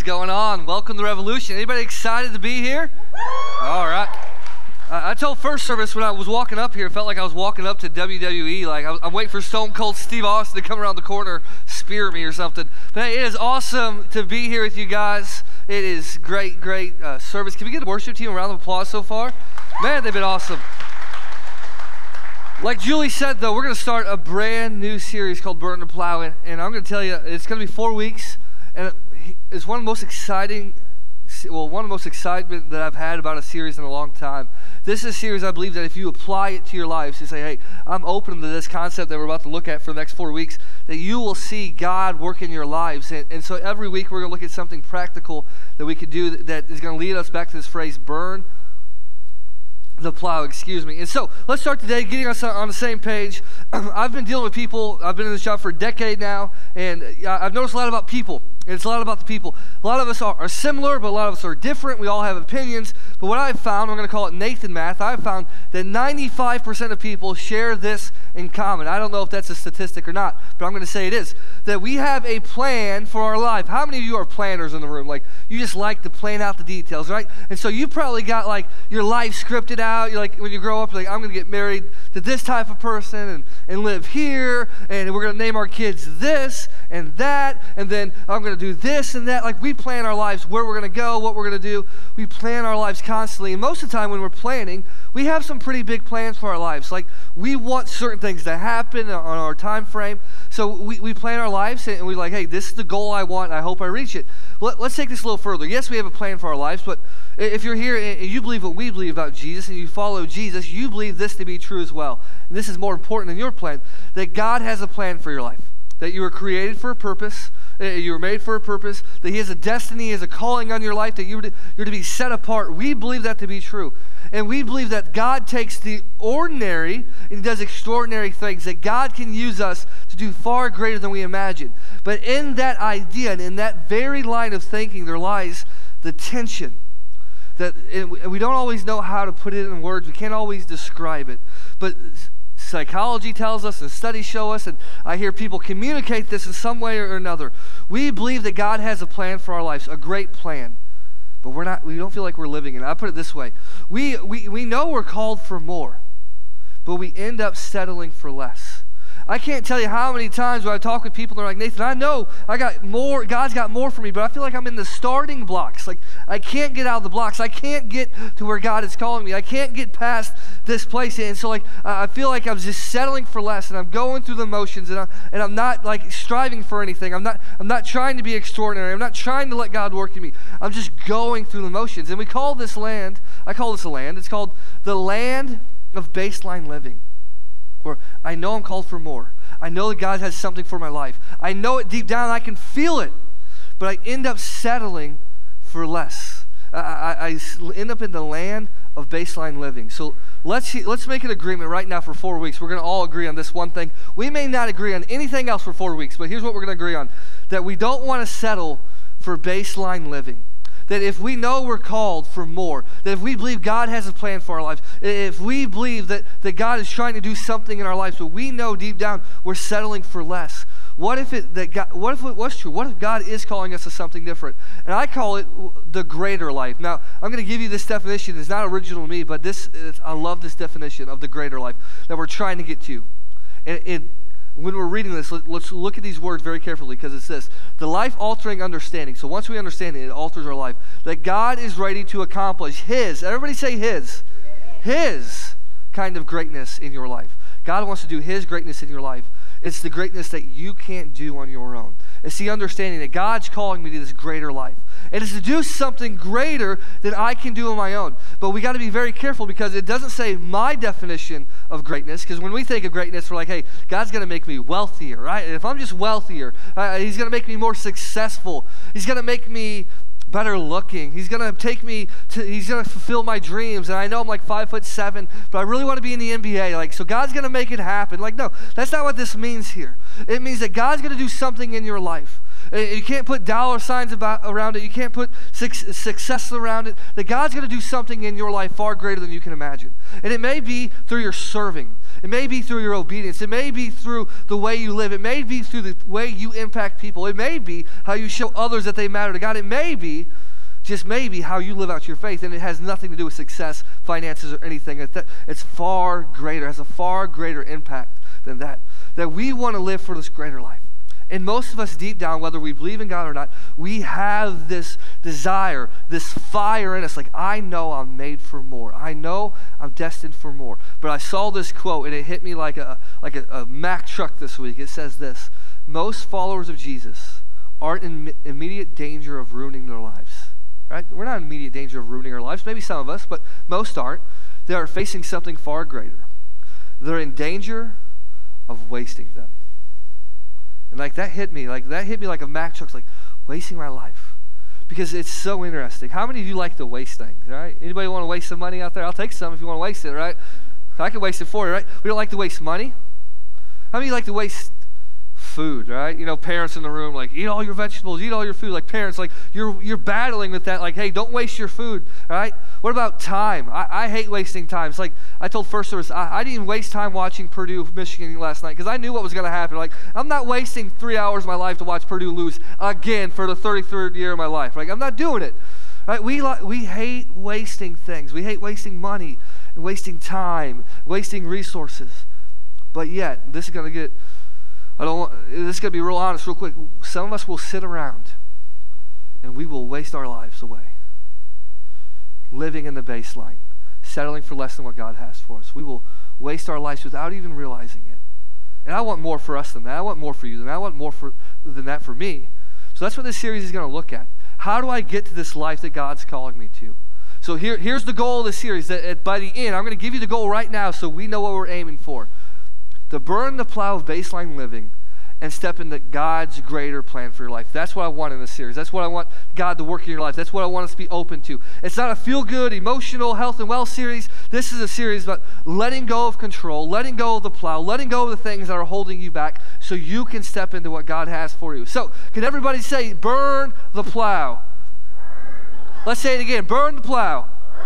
is going on? Welcome to Revolution. Anybody excited to be here? All right. I told first service when I was walking up here, it felt like I was walking up to WWE. Like I'm waiting for Stone Cold Steve Austin to come around the corner, spear me or something. But hey, it is awesome to be here with you guys. It is great service. Can we get the worship team a round of applause so far? Man, they've been awesome. Like Julie said, though, we're going to start a brand new series called Burn to Plow, and I'm going to tell you, it's going to be 4 weeks, and it's one of the most excitement that I've had about a series in a long time. This is a series I believe that if you apply it to your lives, you say, hey, I'm open to this concept that we're about to look at for the next 4 weeks, that you will see God work in your lives. And so every week we're going to look at something practical that we could do that is going to lead us back to this phrase, burn the plow, And so let's start today getting us on the same page. I've been dealing with people. I've been in this job for a decade now, and I've noticed a lot about people. And it's a lot about the people. A lot of us are similar, but a lot of us are different. We all have opinions. But what I've found, I'm going to call it Nathan math, I've found that 95% of people share this in common. I don't know if that's a statistic or not, but I'm going to say it is. That we have a plan for our life. How many of you are planners in the room? Like, you just like to plan out the details, right? And so you probably got like your life scripted out. You're like, when you grow up, you're like, I'm going to get married to this type of person and live here, and we're going to name our kids this and that, and then I'm going to do this and that. Like, we plan our lives, where we're going to go, what we're going to do. We plan our lives constantly, and most of the time when we're planning, we have some pretty big plans for our lives. Like, we want certain things to happen on our time frame, so we plan our lives, and we're like, hey, this is the goal I want, and I hope I reach it. Let's take this a little further. Yes, we have a plan for our lives, but if you're here and you believe what we believe about Jesus, and you follow Jesus, you believe this to be true as well. And this is more important than your plan, that God has a plan for your life, that you were created for a purpose, you were made for a purpose, that He has a destiny, He has a calling on your life, that you're to be set apart. We believe that to be true. And we believe that God takes the ordinary and He does extraordinary things, that God can use us to do far greater than we imagine. But in that idea and in that very line of thinking, there lies the tension. That we don't always know how to put it in words. We can't always describe it. But psychology tells us and studies show us, and I hear people communicate this in some way or another. We believe that God has a plan for our lives, a great plan. But we don't feel like we're living in it. I put it this way. We know we're called for more, but we end up settling for less. I can't tell you how many times when I talk with people, they're like, Nathan, I know I got more, God's got more for me, but I feel like I'm in the starting blocks. Like, I can't get out of the blocks. I can't get to where God is calling me. I can't get past this place. And so like, I feel like I'm just settling for less, and I'm going through the motions, and I'm not like striving for anything. I'm not trying to be extraordinary. I'm not trying to let God work in me. I'm just going through the motions. And we call this land, I call this a land, it's called the land of baseline living. Where I know I'm called for more. I know that God has something for my life. I know it deep down. I can feel it. But I end up settling for less. I end up in the land of baseline living. So let's make an agreement right now for 4 weeks. We're going to all agree on this one thing. We may not agree on anything else for 4 weeks, but here's what we're going to agree on. That we don't want to settle for baseline living. That if we know we're called for more, that if we believe God has a plan for our lives, if we believe that God is trying to do something in our lives, but we know deep down we're settling for less. What if it was true? What if God is calling us to something different? And I call it the greater life. Now, I'm going to give you this definition. It's not original to me, but I love this definition of the greater life that we're trying to get to. And when we're reading this, let's look at these words very carefully, because it says, the life-altering understanding. So once we understand it, it alters our life. That God is ready to accomplish His, everybody say His kind of greatness in your life. God wants to do His greatness in your life. It's the greatness that you can't do on your own. It's the understanding that God's calling me to this greater life. And it's to do something greater than I can do on my own. But we got to be very careful, because it doesn't say my definition of greatness. Because when we think of greatness, we're like, hey, God's going to make me wealthier, right? And if I'm just wealthier, He's going to make me more successful. He's going to make me better looking. He's going to fulfill my dreams. And I know I'm like 5'7", but I really want to be in the NBA. Like, so God's going to make it happen. Like, no, that's not what this means here. It means that God's going to do something in your life. You can't put dollar signs around it. You can't put success around it. That God's going to do something in your life far greater than you can imagine. And it may be through your serving. It may be through your obedience. It may be through the way you live. It may be through the way you impact people. It may be how you show others that they matter to God. It may be, just maybe, how you live out your faith. And it has nothing to do with success, finances, or anything. It's far greater. It has a far greater impact than that. That we want to live for this greater life. And most of us deep down, whether we believe in God or not, we have this desire, this fire in us. Like, I know I'm made for more. I know I'm destined for more. But I saw this quote, and it hit me like a Mack truck this week. It says this: most followers of Jesus aren't in immediate danger of ruining their lives. Right? We're not in immediate danger of ruining our lives. Maybe some of us, but most aren't. They are facing something far greater. They're in danger of wasting them. And that hit me like a Mack truck, like wasting my life. Because it's so interesting. How many of you like to waste things, right? Anybody want to waste some money out there? I'll take some if you want to waste it, right? I can waste it for you, right? We don't like to waste money. How many of you like to waste food, right? You know, parents in the room, like, eat all your vegetables, eat all your food. Like, parents, like, you're battling with that, like, hey, don't waste your food, right? What about time? I hate wasting time. It's like, I told First Service, I didn't even waste time watching Purdue, Michigan last night, because I knew what was going to happen. Like, I'm not wasting 3 hours of my life to watch Purdue lose again for the 33rd year of my life. Like, I'm not doing it, right? We hate wasting things. We hate wasting money, and wasting time, wasting resources. But yet, this is going to be real honest real quick. Some of us will sit around and we will waste our lives away living in the baseline, settling for less than what God has for us. We will waste our lives without even realizing it. And I want more for us than that. I want more for you than that. I want more than that for me. So that's what this series is going to look at. How do I get to this life that God's calling me to? So here's the goal of the series. That by the end, I'm going to give you the goal right now so we know what we're aiming for. To burn the plow of baseline living and step into God's greater plan for your life. That's what I want in this series. That's what I want God to work in your life. That's what I want us to be open to. It's not a feel-good, emotional, health and wealth series. This is a series about letting go of control, letting go of the plow, letting go of the things that are holding you back so you can step into what God has for you. So, can everybody say, burn the plow? Let's say it again, burn the plow.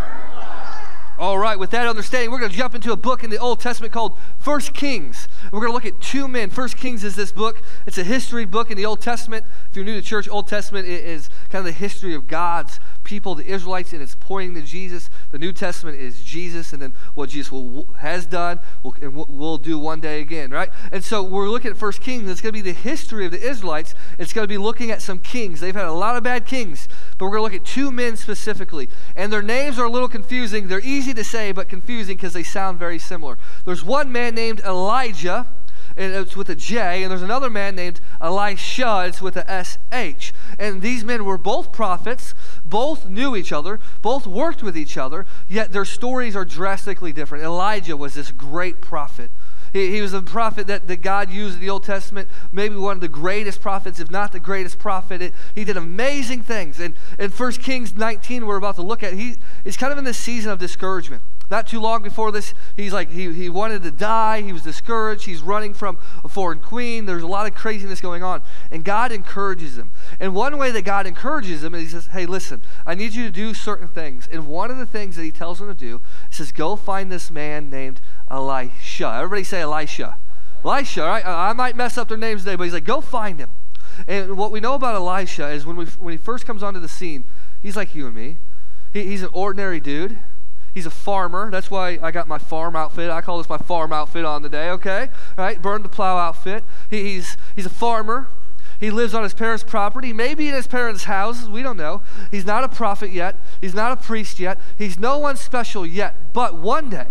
All right, with that understanding, we're going to jump into a book in the Old Testament called 1 Kings. We're going to look at two men. 1 Kings is this book. It's a history book in the Old Testament. If you're new to church, Old Testament is kind of the history of God's people, the Israelites, and it's pointing to Jesus. The New Testament is Jesus, and then what Jesus has done and will do one day again, right? And so we're looking at 1 Kings. It's going to be the history of the Israelites. It's going to be looking at some kings. They've had a lot of bad kings, but we're going to look at two men specifically. And their names are a little confusing. They're easy to say, but confusing because they sound very similar. There's one man named Elijah, and it's with a J, and there's another man named Elisha, it's with a S-H. And these men were both prophets, both knew each other, both worked with each other, yet their stories are drastically different. Elijah was this great prophet. He was a prophet that God used in the Old Testament, maybe one of the greatest prophets, if not the greatest prophet. He did amazing things. And in 1 Kings 19, we're about to look at, he's kind of in this season of discouragement. Not too long before this, he's like, he wanted to die. He was discouraged. He's running from a foreign queen. There's a lot of craziness going on. And God encourages him. And one way that God encourages him is he says, hey, listen, I need you to do certain things. And one of the things that he tells him to do, he says, go find this man named Elisha. Everybody say Elisha. Elisha, right? I might mess up their names today, but he's like, go find him. And what we know about Elisha is when he first comes onto the scene, he's like you and me. He's an ordinary dude. He's a farmer. That's why I got my farm outfit. I call this my farm outfit on today, okay? Right? Burn the plow outfit. He's a farmer. He lives on his parents' property, maybe in his parents' houses. We don't know. He's not a prophet yet. He's not a priest yet. He's no one special yet. But one day,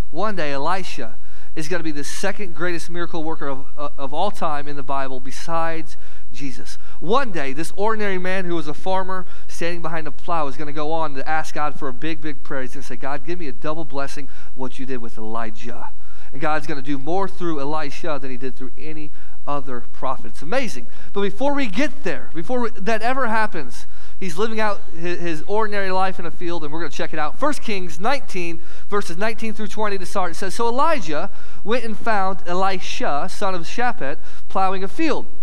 Elisha is going to be the second greatest miracle worker of all time in the Bible besides Jesus. One day, this ordinary man who was a farmer standing behind a plow is going to go on to ask God for a big, big prayer. He's going to say, God, give me a double blessing what you did with Elijah. And God's going to do more through Elisha than he did through any other prophet. It's amazing. But before we get there, that ever happens, he's living out his ordinary life in a field, and we're going to check it out. 1 Kings 19, verses 19 through 20 to start. It says, so Elijah went and found Elisha, son of Shaphat, plowing a field.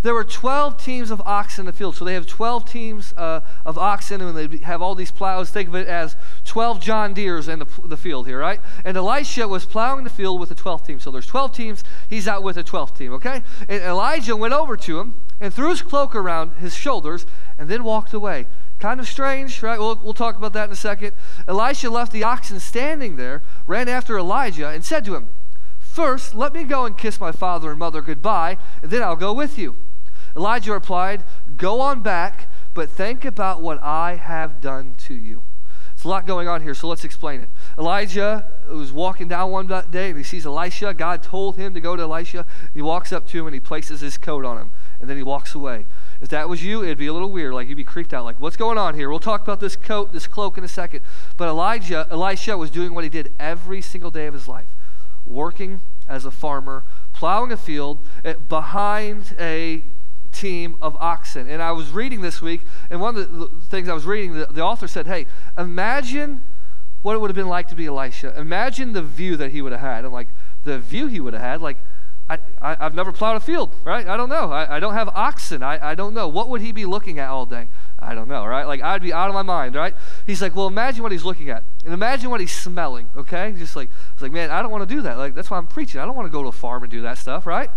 there were 12 teams of oxen in the field. So they have 12 teams of oxen, and they have all these plows. Think of it as 12 John Deeres in the field here, right? And Elisha was plowing the field with the 12th team. So there's 12 teams. He's out with the 12th team, okay? And Elijah went over to him and threw his cloak around his shoulders and then walked away. Kind of strange, right? We'll talk about that in a second. Elisha left the oxen standing there, ran after Elijah, and said to him, "First, let me go and kiss my father and mother goodbye, and then I'll go with you." Elijah replied, "Go on back, but think about what I have done to you." There's a lot going on here, so let's explain it. Elijah was walking down one day, and he sees Elisha. God told him to go to Elisha. He walks up to him, and he places his coat on him, and then he walks away. If that was you, it'd be a little weird. Like, you'd be creeped out. Like, what's going on here? We'll talk about this coat, this cloak in a second. But Elisha was doing what he did every single day of his life, working as a farmer, plowing a field behind a team of oxen. And I was reading this week, and one of the things I was reading, the author said, hey, imagine what it would have been like to be Elisha. Imagine the view that he would have had. And like, the view he would have had, like, I've never plowed a field, right? I don't know. I don't have oxen. I don't know. What would he be looking at all day? I don't know, right? Like, I'd be out of my mind, right? He's like, well, imagine what he's looking at. And imagine what he's smelling, okay? Just like, it's like, man, I don't want to do that. Like, that's why I'm preaching. I don't want to go to a farm and do that stuff, right?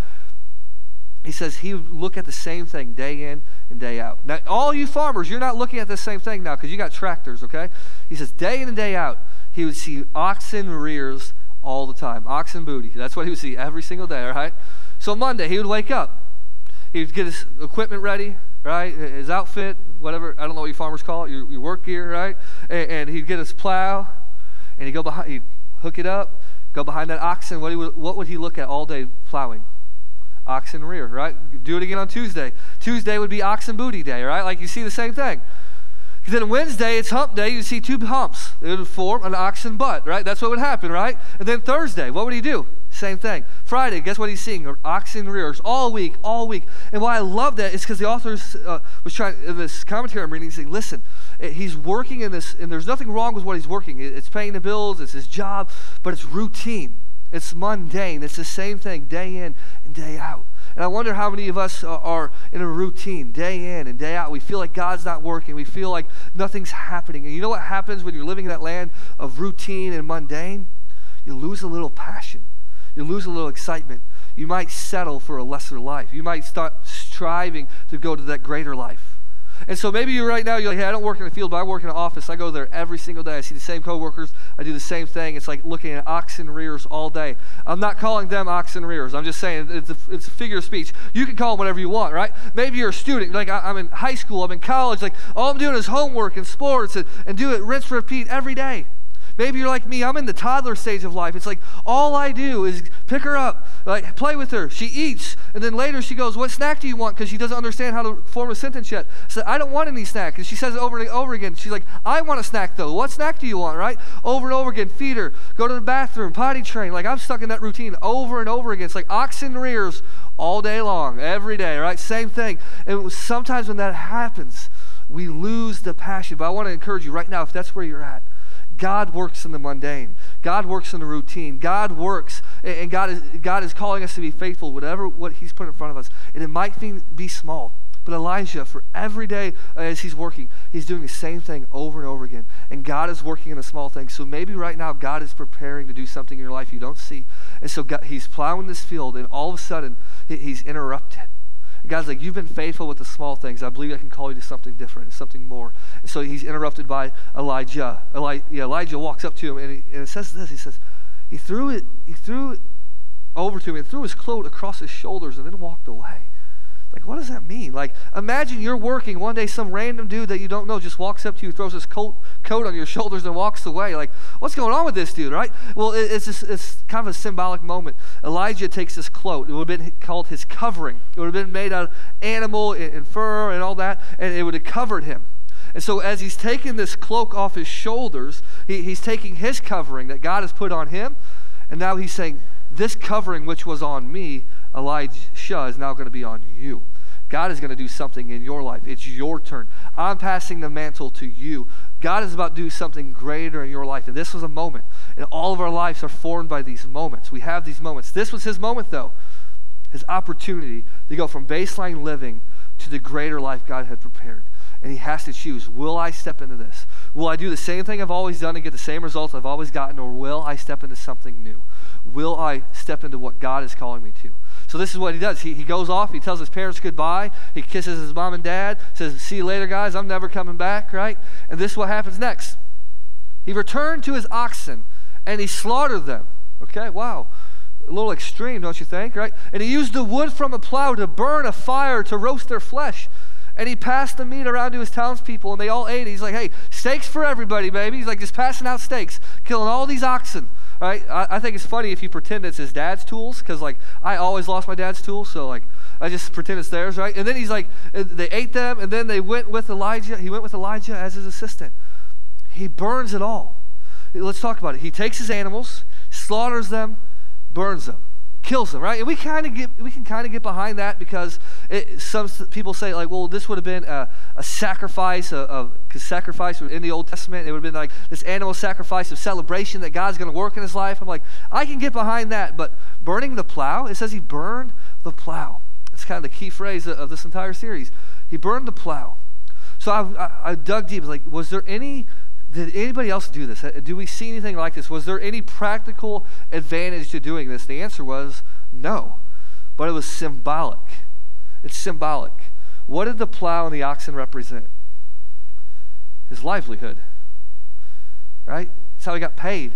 He says he would look at the same thing day in and day out. Now, all you farmers, you're not looking at the same thing now because you got tractors, okay? He says day in and day out, he would see oxen rears all the time. Oxen booty. That's what he would see every single day, right? So Monday, he would wake up. He would get his equipment ready, right? His outfit, whatever. I don't know what you farmers call it, your work gear, right? And he'd get his plow, and he'd go behind, he'd hook it up, go behind that oxen. What would he look at all day plowing? Oxen rear, right? Do it again on Tuesday. Tuesday would be oxen booty day, right? Like, you see the same thing. Then Wednesday, it's hump day. You see two humps. It would form an oxen butt, right? That's what would happen, right? And then Thursday, what would he do? Same thing. Friday, guess what he's seeing? Oxen rears all week. And why I love that is because the author was trying, in this commentary I'm reading, he's saying, listen, he's working in this, and there's nothing wrong with what he's working. It's paying the bills, it's his job, but it's routine. It's mundane. It's the same thing day in and day out. And I wonder how many of us are in a routine day in and day out. We feel like God's not working. We feel like nothing's happening. And you know what happens when you're living in that land of routine and mundane? You lose a little passion. You lose a little excitement. You might settle for a lesser life. You might start striving to go to that greater life. And so maybe you're right now, you're like, hey, I don't work in the field, but I work in an office. I go there every single day. I see the same coworkers. I do the same thing. It's like looking at oxen rears all day. I'm not calling them oxen rears. I'm just saying it's a figure of speech. You can call them whatever you want, right? Maybe you're a student. Like, I'm in high school. I'm in college. Like, all I'm doing is homework and sports and do it, rinse, repeat every day. Maybe you're like me. I'm in the toddler stage of life. It's like all I do is pick her up, like play with her. She eats, and then later she goes, "What snack do you want?" Because she doesn't understand how to form a sentence yet. So I don't want any snack. And she says it over and over again. She's like, "I want a snack though. What snack do you want?" Right? Over and over again. Feed her. Go to the bathroom. Potty train. Like, I'm stuck in that routine over and over again. It's like oxen rears all day long, every day. Right? Same thing. And sometimes when that happens, we lose the passion. But I want to encourage you right now, if that's where you're at, God works in the mundane. God works in the routine. God works, and God is calling us to be faithful, what he's put in front of us. And it might be small, but Elijah, for every day as he's working, he's doing the same thing over and over again. And God is working in the small things. So maybe right now God is preparing to do something in your life you don't see. And so he's plowing this field, and all of a sudden he's interrupted. God's like, you've been faithful with the small things. I believe I can call you to something different, something more. And so he's interrupted by Elijah. Elijah walks up to him, and it says this. He says, he threw it over to him and threw his cloak across his shoulders and then walked away. Like, what does that mean? Like, imagine you're working. One day some random dude that you don't know just walks up to you, throws his coat on your shoulders and walks away. Like, what's going on with this dude, right? Well, it's kind of a symbolic moment. Elijah takes this cloak. It would have been called his covering. It would have been made out of animal and fur and all that, and it would have covered him. And so as he's taking this cloak off his shoulders, he's taking his covering that God has put on him, and now he's saying, this covering which was on me, Elisha, is now going to be on you. God is going to do something in your life. It's your turn. I'm passing the mantle to you. God is about to do something greater in your life. And this was a moment. And all of our lives are formed by these moments. We have these moments. This was his moment, though. his opportunity to go from baseline living to the greater life God had prepared. And he has to choose, will I step into this? Will I do the same thing I've always done and get the same results I've always gotten, or will I step into something new? Will I step into what God is calling me to? So this is what he does. He goes off, he tells his parents goodbye, he kisses his mom and dad, says, see you later, guys, I'm never coming back, right? And this is what happens next. He returned to his oxen, and he slaughtered them. Okay, wow. A little extreme, don't you think, right? And he used the wood from a plow to burn a fire to roast their flesh. And he passed the meat around to his townspeople, and they all ate it. He's like, hey, steaks for everybody, baby. He's like just passing out steaks, killing all these oxen. Right? I think it's funny if you pretend it's his dad's tools, because like I always lost my dad's tools, so like I just pretend it's theirs, right? And then he's like, they ate them, and then they went with Elijah. He went with Elijah as his assistant. He burns it all. Let's talk about it. He takes his animals, slaughters them, burns them, kills them, right? And we can kind of get behind that, because some people say like, well, this would have been a sacrifice because sacrifice in the Old Testament, it would have been like this animal sacrifice of celebration that God's going to work in his life. I'm like, I can get behind that, but burning the plow, it says he burned the plow. It's kind of the key phrase of this entire series. He burned the plow. So I dug deep. Like, did anybody else do this? Do we see anything like this? Was there any practical advantage to doing this? The answer was no, but it was symbolic. It's symbolic. What did the plow and the oxen represent? His livelihood, right? That's how he got paid.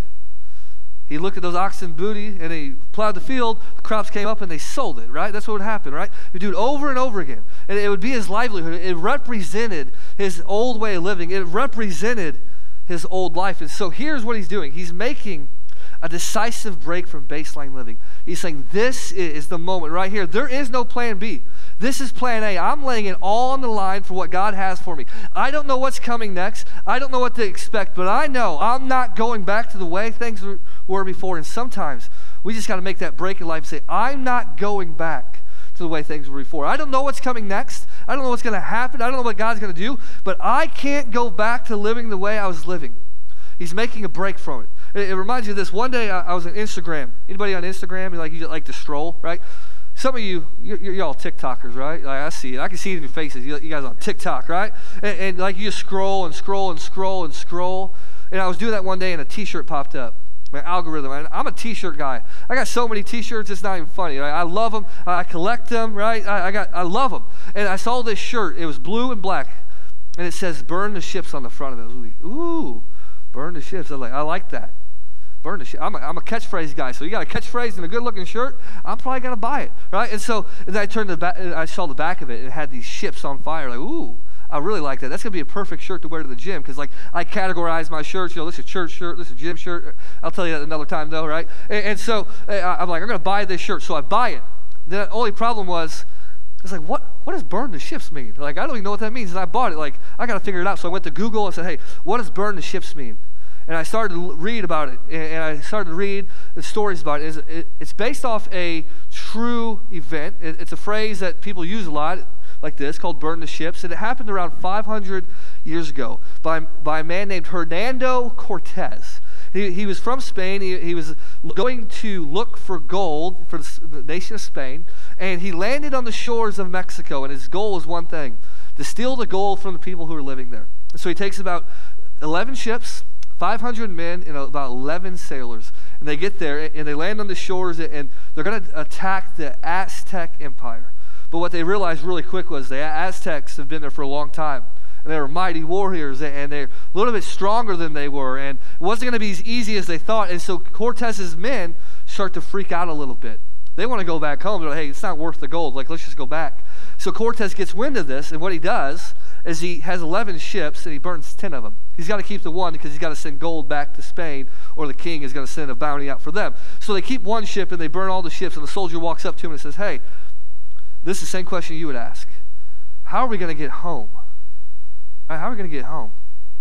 He looked at those oxen booty and he plowed the field, the crops came up and they sold it, right? That's what would happen, right? He'd do it over and over again. And it would be his livelihood. It represented his old way of living. It represented his old life. And so here's what he's doing. He's making a decisive break from baseline living. He's saying, this is the moment right here. There is no plan B. This is plan A. I'm laying it all on the line for what God has for me. I don't know what's coming next. I don't know what to expect, but I know I'm not going back to the way things were before. And sometimes we just got to make that break in life and say, I'm not going back to the way things were before. I don't know what's coming next. I don't know what's going to happen. I don't know what God's going to do, but I can't go back to living the way I was living. He's making a break from it. It reminds me of this. One day I was on Instagram. Anybody on Instagram? You like to stroll, right? Some of you're all TikTokers, right? Like, I see it. I can see it in your faces. You guys are on TikTok, right? And like you just scroll and scroll and scroll and scroll. And I was doing that one day and a t-shirt popped up. My algorithm. I'm a t-shirt guy. I got so many t-shirts, it's not even funny. Right? I love them. I collect them, right? I love them. And I saw this shirt. It was blue and black. And it says, burn the ships on the front of it. I was like, ooh, burn the ships. I like that. Burn the ship. I'm a catchphrase guy, so you got a catchphrase and a good-looking shirt, I'm probably going to buy it, right? And so and then I saw the back of it, and it had these ships on fire. Like, ooh, I really like that. That's going to be a perfect shirt to wear to the gym, because like I categorize my shirts. This is a church shirt, this is a gym shirt. I'll tell you that another time, though, right? And so I'm like, I'm going to buy this shirt, so I buy it. The only problem was, it's like, what does burn the ships mean? Like, I don't even know what that means, and I bought it. Like, I got to figure it out. So I went to Google and said, hey, what does burn the ships mean? And I started to read about it, and I started to read the stories about it. It's based off a true event. It's a phrase that people use a lot, like this, called burn the ships. And it happened around 500 years ago by a man named Hernando Cortez. He was from Spain. He was going to look for gold for the nation of Spain, and he landed on the shores of Mexico, and his goal was one thing, to steal the gold from the people who were living there. So he takes about 11 ships, 500 men, and about 11 sailors. And they get there, and they land on the shores, and they're going to attack the Aztec Empire. But what they realized really quick was the Aztecs have been there for a long time. And they were mighty warriors, and they're a little bit stronger than they were. And it wasn't going to be as easy as they thought. And so Cortez's men start to freak out a little bit. They want to go back home. They're like, hey, it's not worth the gold. Like, let's just go back. So Cortez gets wind of this, and what he does is he has 11 ships, and he burns 10 of them. He's got to keep the one because he's got to send gold back to Spain, or the king is going to send a bounty out for them. So they keep one ship, and they burn all the ships, and the soldier walks up to him and says, hey, this is the same question you would ask. How are we going to get home? How are we going to get home?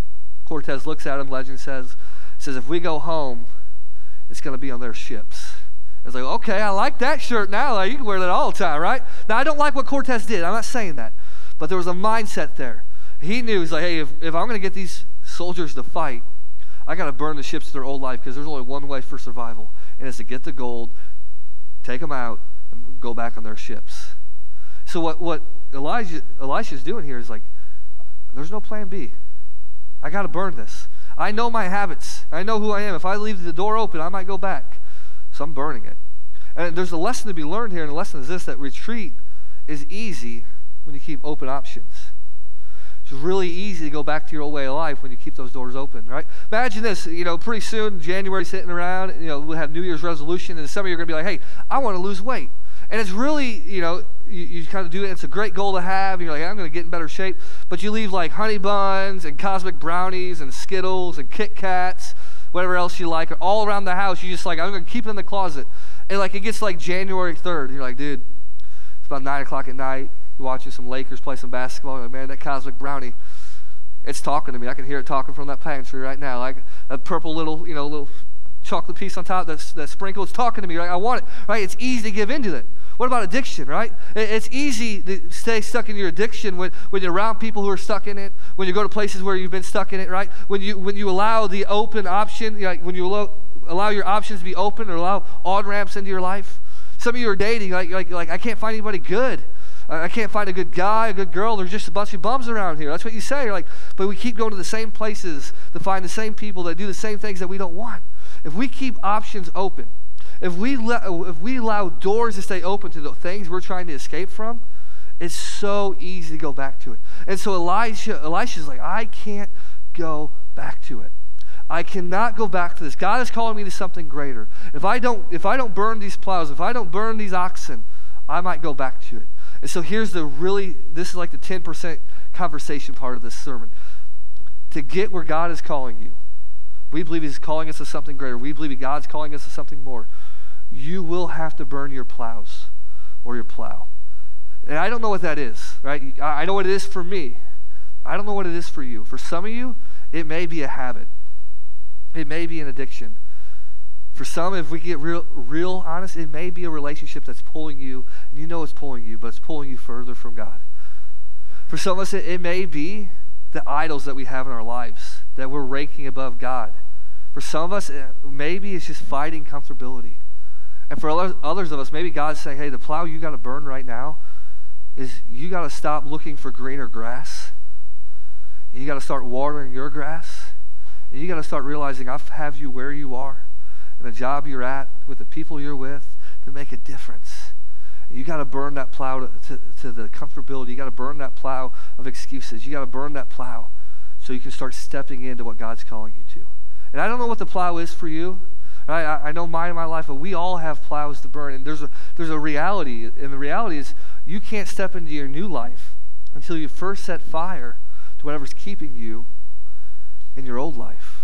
Cortez looks at him, legend says, if we go home, it's going to be on their ships. It's like, okay, I like that shirt now. Like, you can wear that all the time, right? Now, I don't like what Cortez did. I'm not saying that. But there was a mindset there. He knew, he's like, hey, if I'm going to get these soldiers to fight, I got to burn the ships to their old life, because there's only one way for survival, and it's to get the gold, take them out, and go back on their ships. So what Elisha's doing here is like, there's no plan B. I got to burn this. I know my habits. I know who I am. If I leave the door open, I might go back. So I'm burning it. And there's a lesson to be learned here, and the lesson is this, that retreat is easy when you keep open options. It's really easy to go back to your old way of life when you keep those doors open, right? Imagine this, pretty soon, January's sitting around, we'll have New Year's resolution, and some of you are going to be like, hey, I want to lose weight. And it's really, you kind of do it. It's a great goal to have. And you're like, I'm going to get in better shape. But you leave like honey buns and cosmic brownies and Skittles and Kit Kats, whatever else you like, all around the house. You just like, I'm going to keep it in the closet. And like it gets like January 3rd. And you're like, dude, it's about 9 o'clock at night. You're watching some Lakers play some basketball. You're like, man, that cosmic brownie, it's talking to me. I can hear it talking from that pantry right now. Like a purple little chocolate piece on top, that sprinkle, it's talking to me. Right? I want it. Right? It's easy to give into it. What about addiction, right? It's easy to stay stuck in your addiction when you're around people who are stuck in it, when you go to places where you've been stuck in it, right? When you allow the open option, when you allow your options to be open or allow on-ramps into your life. Some of you are dating, like I can't find anybody good. I can't find a good guy, a good girl. There's just a bunch of bums around here. That's what you say. You're like, but we keep going to the same places to find the same people that do the same things that we don't want. If we keep options open, if we allow doors to stay open to the things we're trying to escape from, it's so easy to go back to it. And so Elisha's like, I can't go back to it. I cannot go back to this. God is calling me to something greater. If I don't burn these plows, if I don't burn these oxen, I might go back to it. And so this is like the 10% conversation part of this sermon. To get where God is calling you, we believe He's calling us to something greater. We believe God's calling us to something more. You will have to burn your plows or your plow. And I don't know what that is, right? I know what it is for me. I don't know what it is for you. For some of you, it may be a habit. It may be an addiction. For some, if we get real honest, it may be a relationship that's pulling you, and you know it's pulling you, but it's pulling you further from God. For some of us, it may be the idols that we have in our lives that we're ranking above God. For some of us, maybe it's just fighting comfortability. And for others of us, maybe God's saying, hey, the plow you got to burn right now is you got to stop looking for greener grass. And you got to start watering your grass. And you got to start realizing I have you where you are, and the job you're at, with the people you're with, to make a difference. And you got to burn that plow to the comfortability. You got to burn that plow of excuses. You got to burn that plow so you can start stepping into what God's calling you to. And I don't know what the plow is for you. Right? I know mine in my life, but we all have plows to burn. And there's a reality, and the reality is you can't step into your new life until you first set fire to whatever's keeping you in your old life.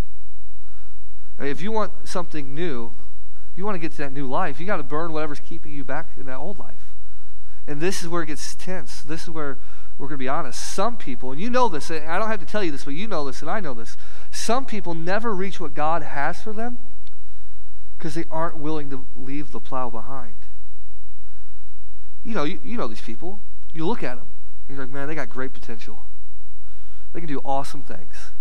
Right? If you want something new, you want to get to that new life, you got to burn whatever's keeping you back in that old life. And this is where it gets tense. This is where we're going to be honest. Some people, and you know this, and I don't have to tell you this, but you know this and I know this. Some people never reach what God has for them because they aren't willing to leave the plow behind. You know these people. You look at them, and you're like, man, they got great potential. They can do awesome things.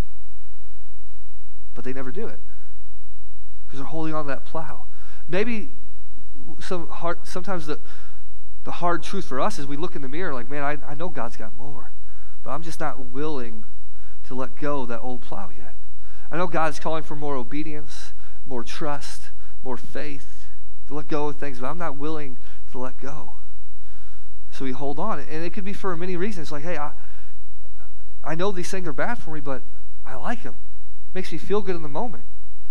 But they never do it because they're holding on to that plow. Maybe sometimes the hard truth for us is we look in the mirror like, man, I know God's got more, but I'm just not willing to let go of that old plow yet. I know God's calling for more obedience, more trust, more faith, to let go of things, but I'm not willing to let go. So we hold on. And it could be for many reasons. Like, hey, I know these things are bad for me, but I like them. It makes me feel good in the moment.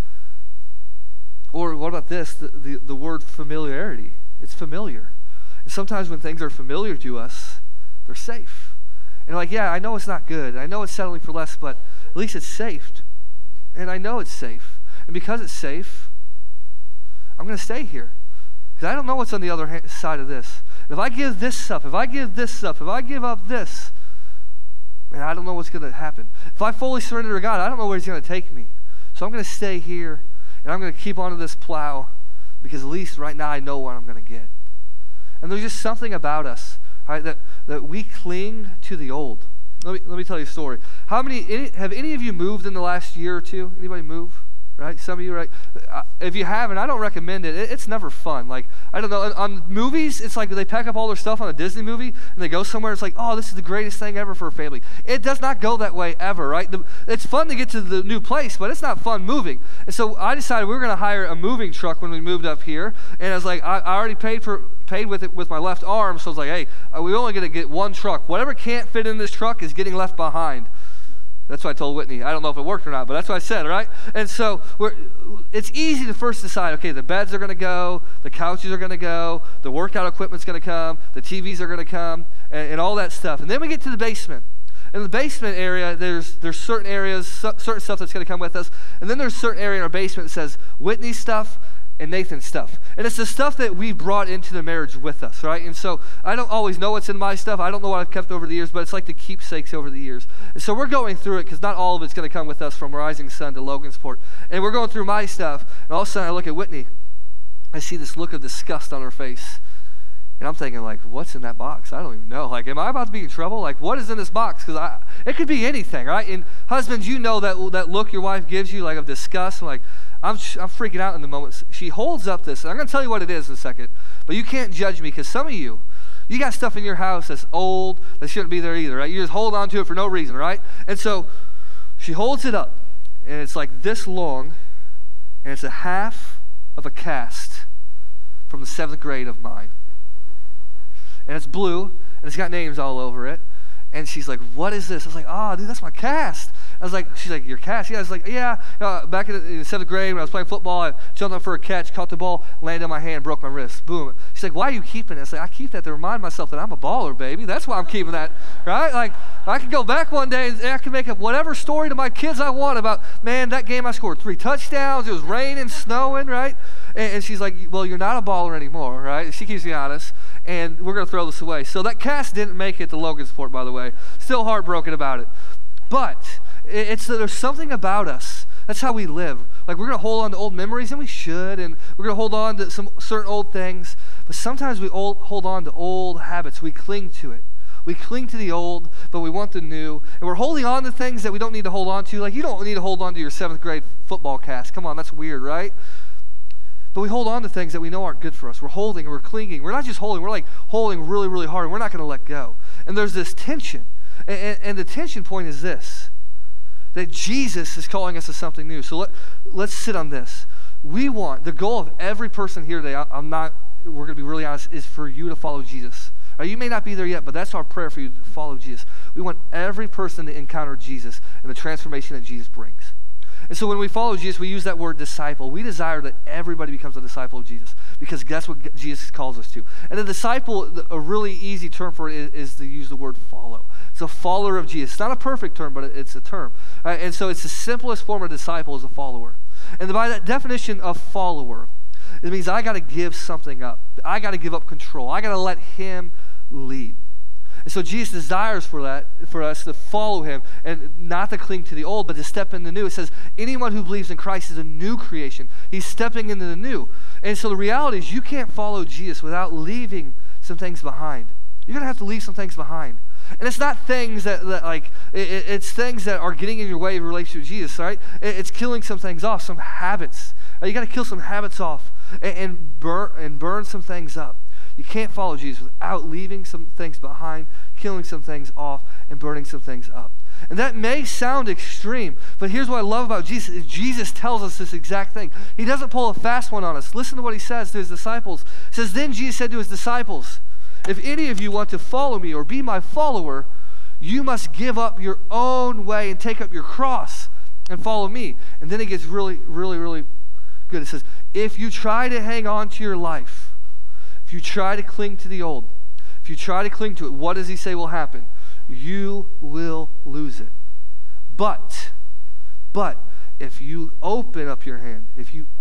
Or what about this? The word familiarity. It's familiar. And sometimes when things are familiar to us, they're safe. And like, yeah, I know it's not good. I know it's settling for less, but at least it's safe. And I know it's safe. And because it's safe, I'm going to stay here. Because I don't know what's on the other side of this. If I give this up, if I give up this, man, I don't know what's going to happen. If I fully surrender to God, I don't know where He's going to take me. So I'm going to stay here, and I'm going to keep onto this plow, because at least right now I know what I'm going to get. And there's just something about us, right, that we cling to the old. Let me tell you a story. Have any of you moved in the last year or two? Anybody move? right? Some of you, right? If you haven't, I don't recommend it. It's never fun. Like, I don't know, on movies, it's like they pack up all their stuff on a Disney movie and they go somewhere, it's like, oh, this is the greatest thing ever for a family. It does not go that way ever, right? It's fun to get to the new place, but it's not fun moving. And so I decided we were going to hire a moving truck when we moved up here, and I was like, I already paid with it with my left arm, so I was like, hey, we're only going to get one truck. Whatever can't fit in this truck is getting left behind. That's what I told Whitney. I don't know if it worked or not, but that's what I said, right? And so it's easy to first decide, okay, the beds are going to go, the couches are going to go, the workout equipment's going to come, the TVs are going to come, and all that stuff. And then we get to the basement. In the basement area, there's certain areas, certain stuff that's going to come with us, and then there's a certain area in our basement that says Whitney's stuff and Nathan's stuff. And it's the stuff that we brought into the marriage with us, right? And so I don't always know what's in my stuff. I don't know what I've kept over the years, but it's like the keepsakes over the years. And so we're going through it because not all of it's going to come with us from Rising Sun to Logansport. And we're going through my stuff, and all of a sudden I look at Whitney. I see this look of disgust on her face. And I'm thinking, like, what's in that box? I don't even know. Like, am I about to be in trouble? Like, what is in this box? Because it could be anything, right? And husbands, you know that look your wife gives you, like, of disgust. Like, I'm freaking out in the moment. She holds up this. I'm going to tell you what it is in a second. But you can't judge me because some of you got stuff in your house that's old, that shouldn't be there either, right? You just hold on to it for no reason, right? And so she holds it up, and it's like this long, and it's a half of a cast from the 7th grade of mine. And it's blue, and it's got names all over it. And she's like, what is this? I was like, oh, dude, that's my cast. She's like, your cast? Yeah. I was like, yeah. Back in the 7th grade when I was playing football, I jumped up for a catch, caught the ball, landed on my hand, broke my wrist. Boom. She's like, why are you keeping it? I was like, I keep that to remind myself that I'm a baller, baby. That's why I'm keeping that, right? Like, I could go back one day and I could make up whatever story to my kids I want about, man, that game I scored 3 touchdowns. It was raining, snowing, right? And she's like, well, you're not a baller anymore, right? She keeps me honest. And we're going to throw this away. So that cast didn't make it to Logansport, by the way. Still heartbroken about it. But there's something about us. That's how we live. Like, we're going to hold on to old memories, and we should, and we're going to hold on to some certain old things. But sometimes we hold on to old habits. We cling to it. We cling to the old, but we want the new. And we're holding on to things that we don't need to hold on to. Like, you don't need to hold on to your 7th grade football cast. Come on, that's weird, right? But we hold on to things that we know aren't good for us. We're holding and we're clinging. We're not just holding, we're like holding really, really hard, and we're not going to let go. And there's this tension. And the tension point is this, that Jesus is calling us to something new. So let's sit on this. The goal of every person here today, we're going to be really honest, is for you to follow Jesus. You may not be there yet, but that's our prayer for you, to follow Jesus. We want every person to encounter Jesus and the transformation that Jesus brings. And so when we follow Jesus, we use that word disciple. We desire that everybody becomes a disciple of Jesus because that's what Jesus calls us to. And a disciple, a really easy term for it is to use the word follow. It's a follower of Jesus. It's not a perfect term, but it's a term. And so it's the simplest form of disciple is a follower. And by that definition of follower, it means I got to give something up. I got to give up control. I got to let him lead. And so Jesus desires for us to follow him and not to cling to the old, but to step in the new. It says, anyone who believes in Christ is a new creation. He's stepping into the new. And so the reality is you can't follow Jesus without leaving some things behind. You're going to have to leave some things behind. And it's not things it's things that are getting in your way of your relationship with Jesus, right? It's killing some things off, some habits. You got to kill some habits off and burn some things up. You can't follow Jesus without leaving some things behind, killing some things off, and burning some things up. And that may sound extreme, but here's what I love about Jesus is Jesus tells us this exact thing. He doesn't pull a fast one on us. Listen to what he says to his disciples. He says, then Jesus said to his disciples, if any of you want to follow me or be my follower, you must give up your own way and take up your cross and follow me. And then it gets really, really, really good. It says, if you try to hang on to your life, if you try to cling to the old, if you try to cling to it, what does he say will happen? You will lose it. But if you open up your hand, if you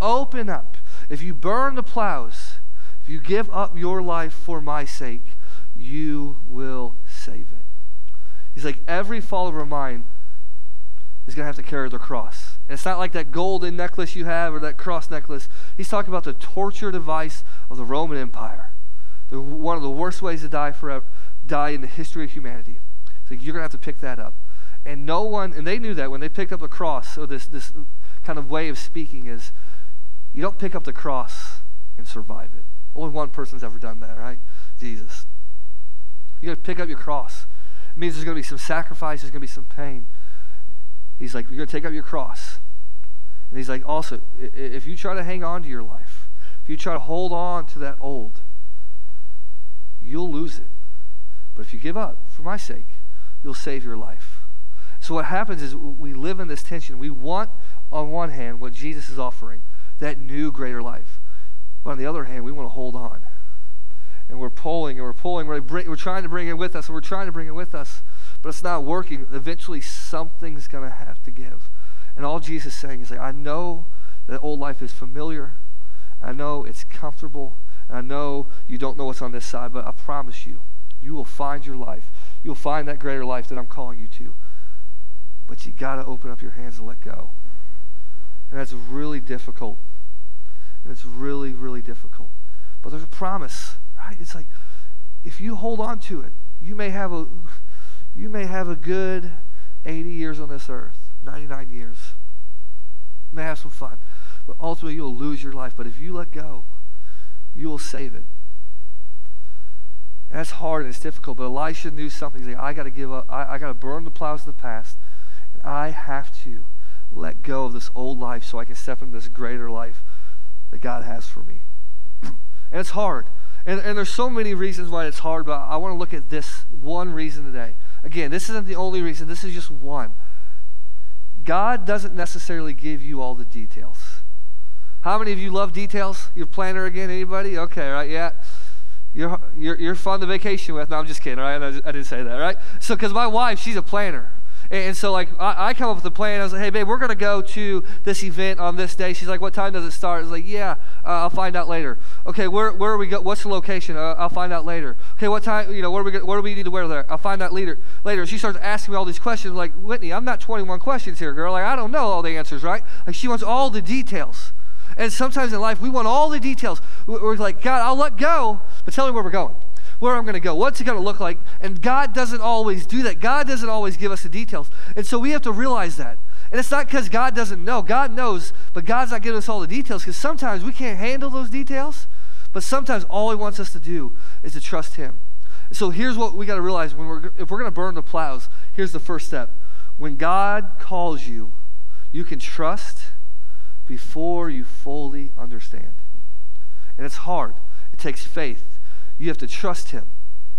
burn the plows, if you give up your life for my sake, you will save it. He's like, every follower of mine is going to have to carry their cross. And it's not like that golden necklace you have or that cross necklace. He's talking about the torture device of the Roman Empire. One of the worst ways to die in the history of humanity. So you're going to have to pick that up. And they knew that when they picked up a cross, or this kind of way of speaking is you don't pick up the cross and survive it. Only one person's ever done that, right? Jesus. You got to pick up your cross. It means there's going to be some sacrifice, there's going to be some pain. He's like, you're going to take up your cross. And he's like, also, if you try to hang on to your life, if you try to hold on to that old, you'll lose it. But if you give up for my sake, you'll save your life. So what happens is we live in this tension. We want, on one hand, what Jesus is offering, that new, greater life. But on the other hand, we want to hold on. And we're pulling, we're trying to bring it with us, and we're trying to bring it with us, but it's not working. Eventually, something's going to have to give. And all Jesus is saying is, like, I know that old life is familiar. I know it's comfortable. And I know you don't know what's on this side, but I promise you, you will find your life. You'll find that greater life that I'm calling you to. But you got to open up your hands and let go. And that's really difficult. And it's really, really difficult. But there's a promise, right? It's like, if you hold on to it, you may have a good 80 years on this earth, 99 years. You may have some fun. But ultimately, you'll lose your life. But if you let go, you will save it. And that's hard and it's difficult. But Elisha knew something. He's like, I got to give up. I got to burn the plows of the past. And I have to let go of this old life so I can step into this greater life that God has for me. And it's hard. And there's so many reasons why it's hard, but I want to look at this one reason today. Again, this isn't the only reason. This is just one. God doesn't necessarily give you all the details. How many of you love details? You're a planner again? Anybody? Okay, right? Yeah. You're fun to vacation with. No, I'm just kidding, right? I didn't say that, right? So, because my wife, she's a planner. And so, like, I come up with a plan. I was like, hey, babe, we're going to go to this event on this day. She's like, what time does it start? I was like, yeah, I'll find out later. Okay, where are we go? What's the location? I'll find out later. Okay, what time, what do we need to wear there? I'll find out later. She starts asking me all these questions. Like, Whitney, I'm not 21 questions here, girl. Like, I don't know all the answers, right? Like, she wants all the details. And sometimes in life, we want all the details. We're like, God, I'll let go, but tell me where we're going. Where I'm going to go, what's it going to look like? And God doesn't always do that. God doesn't always give us the details. And so we have to realize that. And it's not because God doesn't know. God knows, but God's not giving us all the details because sometimes we can't handle those details, but sometimes all he wants us to do is to trust him. And so here's what we got to realize. If we're going to burn the plows, here's the first step. When God calls you, you can trust before you fully understand. And it's hard. It takes faith. You have to trust him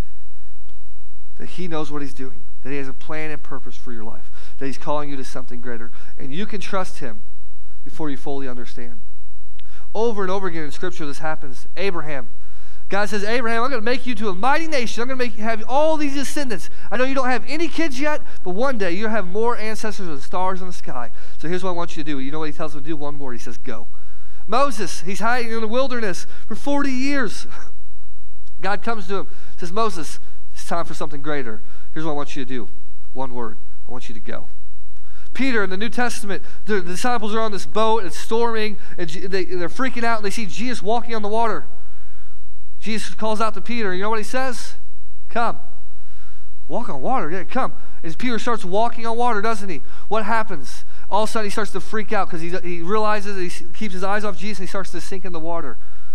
that he knows what he's doing, that he has a plan and purpose for your life, that he's calling you to something greater. And you can trust him before you fully understand. Over and over again in Scripture, this happens. Abraham. God says, Abraham, I'm going to make you to a mighty nation. I'm going to have all these descendants. I know you don't have any kids yet, but one day you'll have more ancestors than the stars in the sky. So here's what I want you to do. You know what he tells him to do? One word. He says, go. Moses, he's hiding in the wilderness for 40 years. God comes to him, says, Moses, it's time for something greater. Here's what I want you to do. One word. I want you to go. Peter, in the New Testament, the disciples are on this boat, it's storming, and they're freaking out, and they see Jesus walking on the water. Jesus calls out to Peter. You know what he says? Come. Walk on water. Yeah, come. And Peter starts walking on water, doesn't he? What happens? All of a sudden, he starts to freak out because he realizes that he keeps his eyes off Jesus, and he starts to sink in the water.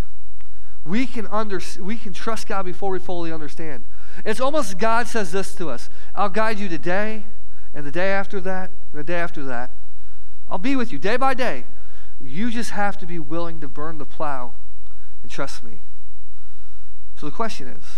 We can trust God before we fully understand. It's almost God says this to us. I'll guide you today, and the day after that, and the day after that. I'll be with you day by day. You just have to be willing to burn the plow and trust me. So the question is,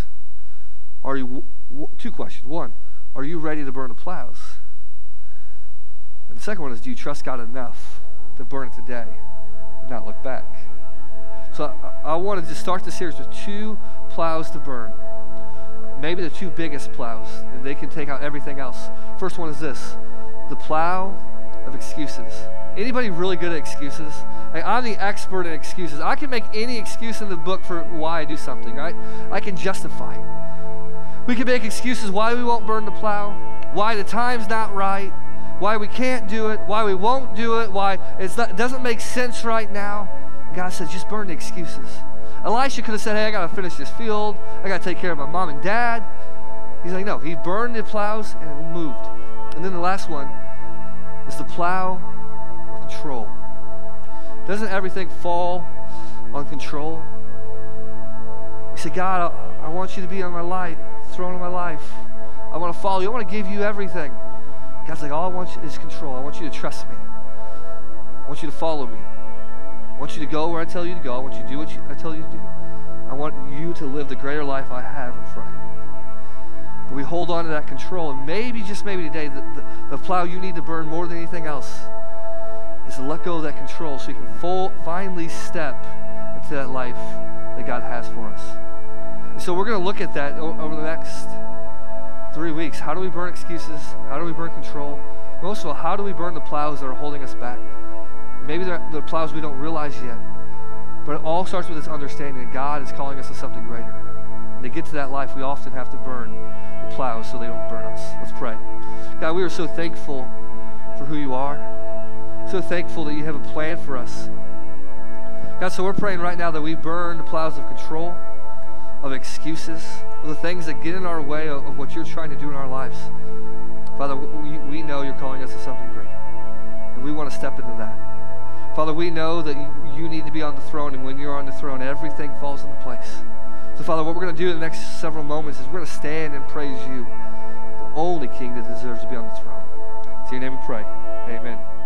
two questions. One, are you ready to burn the plows? And the second one is, do you trust God enough to burn it today and not look back? So I wanted to start the series with 2 plows to burn. Maybe the 2 biggest plows, and they can take out everything else. First one is this, the plow of excuses. Anybody really good at excuses? Like, I'm the expert in excuses. I can make any excuse in the book for why I do something, right? I can justify it. We can make excuses why we won't burn the plow, why the time's not right, why we can't do it, why we won't do it, why it doesn't make sense right now. God says, just burn the excuses. Elisha could have said, hey, I got to finish this field. I got to take care of my mom and dad. He's like, no, he burned the plows and it moved. And then the last one is the plow of control. Doesn't everything fall on control? We say, God, I want you to be on my life, throne of my life. I want to follow you. I want to give you everything. God's like, all I want is control. I want you to trust me. I want you to follow me. I want you to go where I tell you to go. I want you to do what I tell you to do. I want you to live the greater life I have in front of you. But we hold on to that control, and maybe, just maybe today, the plow you need to burn more than anything else is to let go of that control so you can finally step into that life that God has for us. And so we're going to look at that over the next 3 weeks. How do we burn excuses? How do we burn control? Most of all, how do we burn the plows that are holding us back? Maybe they're the plows we don't realize yet. But it all starts with this understanding that God is calling us to something greater. And to get to that life, we often have to burn the plows so they don't burn us. Let's pray. God, we are so thankful for who you are. So thankful that you have a plan for us. God, so we're praying right now that we burn the plows of control, of excuses, of the things that get in our way of what you're trying to do in our lives. Father, we know you're calling us to something greater, and we want to step into that. Father, we know that you need to be on the throne, and when you're on the throne, everything falls into place. So, Father, what we're going to do in the next several moments is we're going to stand and praise you, the only King that deserves to be on the throne. In your name we pray. Amen.